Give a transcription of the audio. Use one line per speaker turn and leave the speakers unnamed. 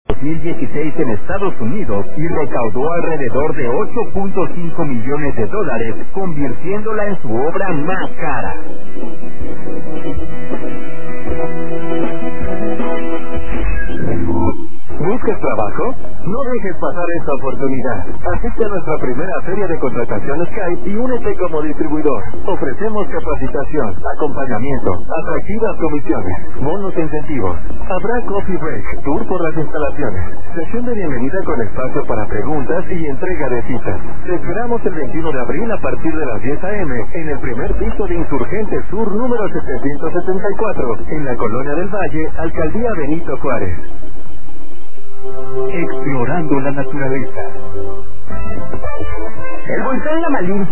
2016 en Estados Unidos y recaudó alrededor de $8.5 millones, convirtiéndola en su obra más cara.
¿Buscas trabajo? No dejes pasar esta oportunidad. Asiste a nuestra primera feria de contratación Skype y únete como distribuidor. Ofrecemos capacitación, acompañamiento, atractivas comisiones, bonos e incentivos. Habrá coffee break, tour por las instalaciones, sesión de bienvenida con espacio para preguntas y entrega de citas. Te esperamos el 21 de abril a partir de las 10 a.m. en el primer piso de Insurgente Sur número 774, en la Colonia del Valle, Alcaldía Benito Juárez.
Explorando la naturaleza. El volcán Lamalín